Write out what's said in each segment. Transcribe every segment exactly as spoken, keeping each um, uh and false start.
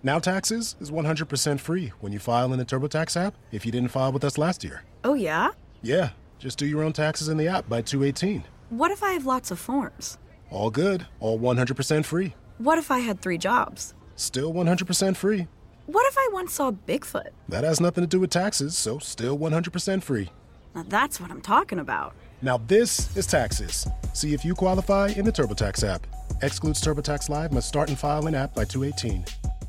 Now Taxes is one hundred percent free when you file in the TurboTax app if you didn't file with us last year. Oh, yeah? Yeah, just do your own taxes in the app by two eighteen. What if I have lots of forms? All good, all one hundred percent free. What if I had three jobs? Still one hundred percent free. What if I once saw Bigfoot? That has nothing to do with taxes, so still one hundred percent free. Now that's what I'm talking about. Now this is Taxes. See if you qualify in the TurboTax app. Excludes TurboTax Live, must start and file in app by two eighteen.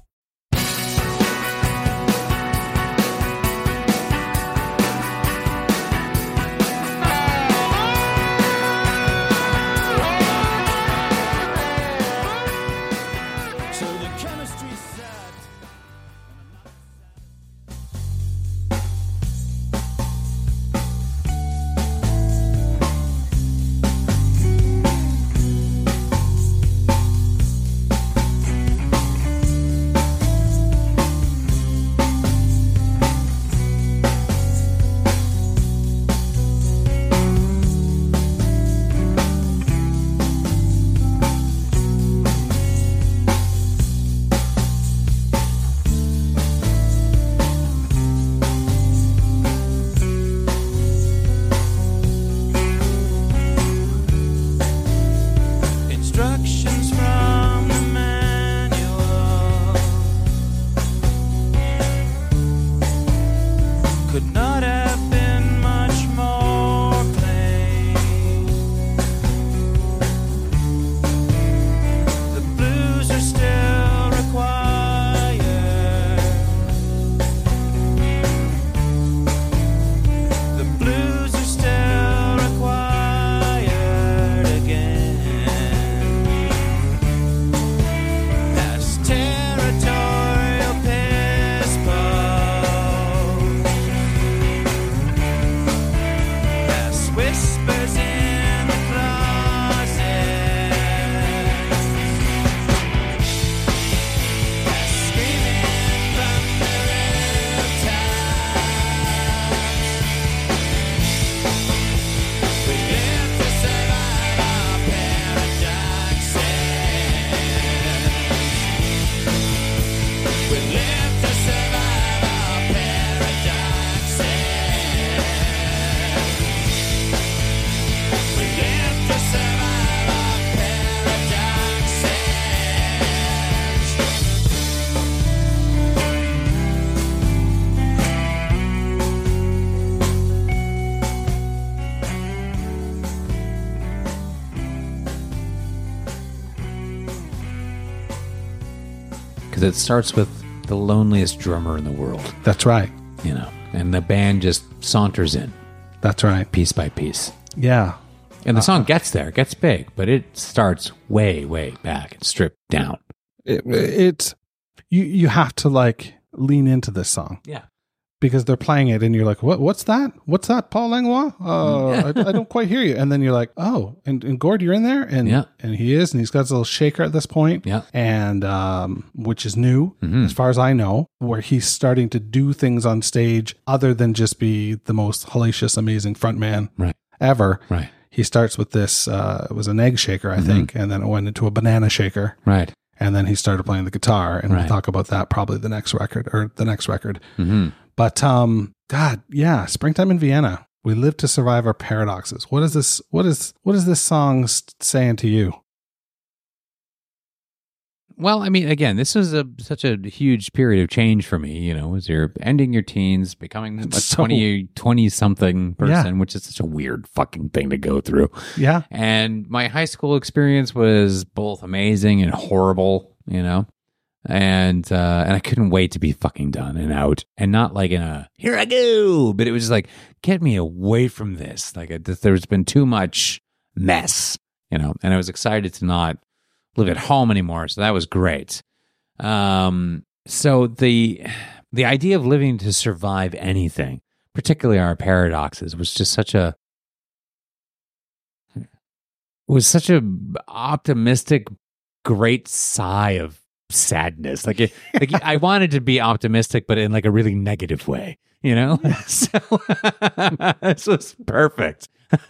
It starts with the loneliest drummer in the world. That's right. You know, and the band just saunters in. That's right. Piece by piece. Yeah. And the uh, song gets there, gets big, but it starts way, way back and stripped down. It, it's, you, you have to like lean into this song. Yeah. Because they're playing it and you're like, what? What's that? What's that, Paul Langlois? Uh, I, I don't quite hear you. And then you're like, oh, and, and Gord, you're in there? And yeah. and he is, and he's got his little shaker at this point. Yeah. And um, which is new, mm-hmm. as far as I know, where he's starting to do things on stage other than just be the most hellacious, amazing frontman right. ever. Right. He starts with this, uh, it was an egg shaker, I mm-hmm. think, and then it went into a banana shaker. Right. And then he started playing the guitar, and right. we'll talk about that probably the next record, or the next record. Mm-hmm. But, um, God, yeah, Springtime in Vienna. We live to survive our paradoxes. What is this? What is, what is this song saying to you? Well, I mean, again, this was a such a huge period of change for me, you know, as you're ending your teens, becoming a so, twenty, twenty-something person, yeah. which is such a weird fucking thing to go through. Yeah. And my high school experience was both amazing and horrible, you know. And uh, and I couldn't wait to be fucking done and out, and not like in a here I go, but it was just like, get me away from this. Like I, there's been too much mess, you know. And I was excited to not live at home anymore, so that was great. Um, so the the idea of living to survive anything, particularly our paradoxes, was just such a was such a optimistic, great sigh of sadness. Like, it, like I wanted to be optimistic, but in like a really negative way, you know? So this was perfect.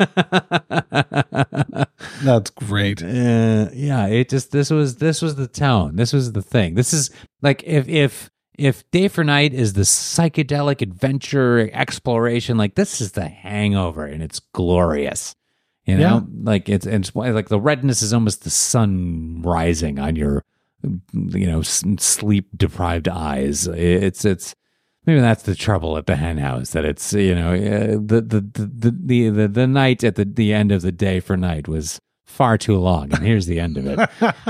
That's great. Uh, yeah, it just this was this was the tone. This was the thing. This is like if if if Day for Night is the psychedelic adventure exploration, like this is the Hangover, and it's glorious. You know, Yeah. like it's it's like the redness is almost the sun rising on your, you know, sleep deprived eyes. It's it's. Maybe that's the trouble at the hen house, that it's, you know, uh, the, the, the, the, the, the night at the, the end of the Day for Night was far too long. And here's the end of it.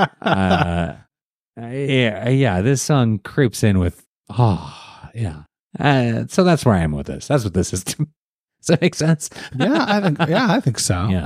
uh, yeah, yeah, this song creeps in with, oh, yeah. Uh, so that's where I am with this. That's what this is. Does that make sense? Yeah, I think, yeah, I think so. Yeah.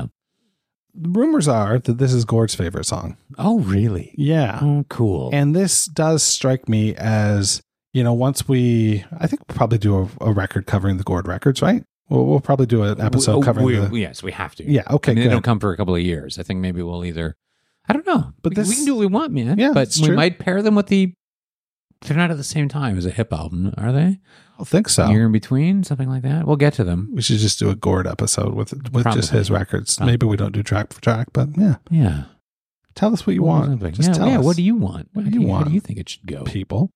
Rumors are that this is Gord's favorite song. Oh, really? Yeah. Oh, cool. And this does strike me as, you know, once we, I think we'll probably do a, a record covering the Gord records, right? We'll, we'll probably do an episode we, covering we, the... Yes, we have to. Yeah, okay, I mean, good. they don't come for a couple of years. I think maybe we'll either, I don't know. But we, this- we can do what we want, man. Yeah, but it's we true. might pair them with the, they're not at the same time as a hip album, are they? I think so. Year in between, something like that. We'll get to them. We should just do a Gord episode with with just Probably. his records. Probably. Maybe we don't do track for track, but yeah. Yeah. Tell us what you Or want. something. Just yeah, tell yeah. us. What do you want? What How do you How want? do you think it should go? People.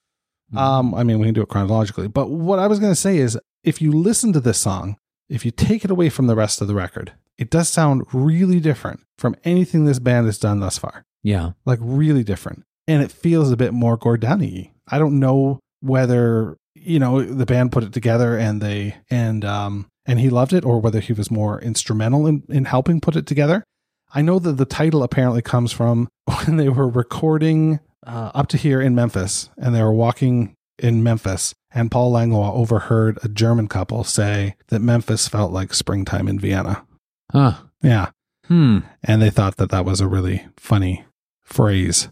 Um, I mean, we can do it chronologically, but what I was going to say is if you listen to this song, if you take it away from the rest of the record, it does sound really different from anything this band has done thus far. Yeah. Like really different. And it feels a bit more Gordani-y. I don't know whether, you know, the band put it together and they, and, um, and he loved it, or whether he was more instrumental in, in helping put it together. I know that the title apparently comes from when they were recording uh, Up to Here in Memphis, and they were walking in Memphis, and Paul Langlois overheard a German couple say that Memphis felt like springtime in Vienna. Huh. Yeah. Hmm. And they thought that that was a really funny phrase.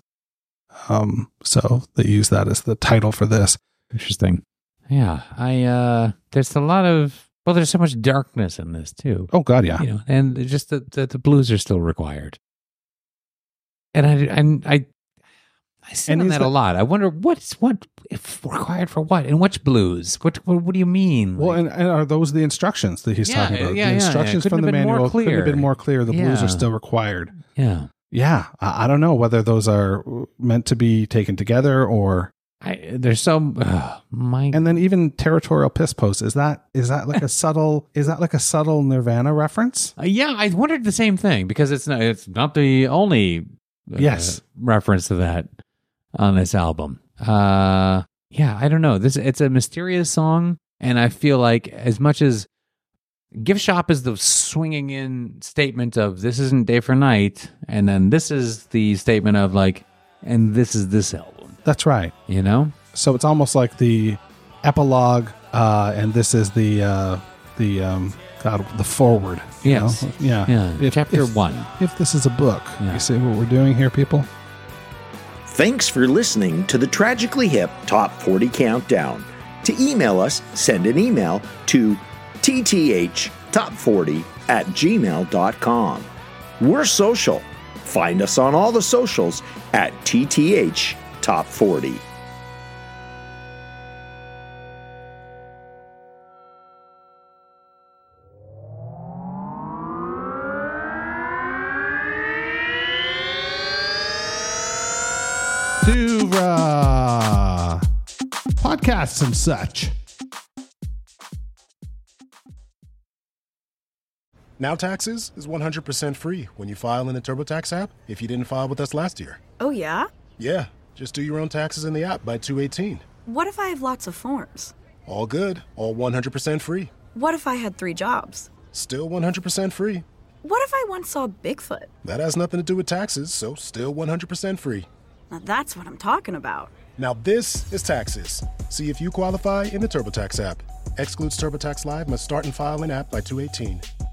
Um, so they used that as the title for this. Interesting. Yeah. I, uh, there's a lot of, well, there's so much darkness in this too. Oh God, yeah. You know, and just that the, the blues are still required. And I, and I, I see And on is that the- a lot. I wonder what's what if required for what and which blues? What what, what do you mean? Well, Like- and, and are those the instructions that he's Yeah, talking about? yeah, the yeah, instructions yeah. from the Couldn't have been more manual couldn't have clear. been more clear. The blues Yeah. are still required. yeah, Yeah. I, I don't know whether those are meant to be taken together or, I, there's so uh, my and then even territorial piss post. Is that, is that like a subtle, is that like a subtle Nirvana reference? Uh, yeah, I wondered the same thing because it's not it's not the only uh, Yes. reference to that on this album. Uh, yeah, I don't know. This it's a mysterious song, and I feel like as much as Gift Shop is the swinging in statement of this isn't Day for Night, and then this is the statement of like, and this is this album. That's right. You know? So it's almost like the epilogue, uh, and this is the, uh, the, um, God, the forward. you Yes. know? Yeah. Yeah. If- Chapter if- one. If this is a book, Yeah. you see what we're doing here, people? Thanks for listening to the Tragically Hip Top forty Countdown. To email us, send an email to t t h top forty at gmail dot com. We're social. Find us on all the socials at T T H Top forty. To uh, podcasts and such. Now Taxes is one hundred percent free when you file in the TurboTax app if you didn't file with us last year. Oh, yeah? Yeah, just do your own taxes in the app by two eighteen. What if I have lots of forms? All good, all one hundred percent free. What if I had three jobs? Still one hundred percent free. What if I once saw Bigfoot? That has nothing to do with taxes, so still one hundred percent free. Now that's what I'm talking about. Now this is Taxes. See if you qualify in the TurboTax app. Excludes TurboTax Live, must start and file in app by two eighteen.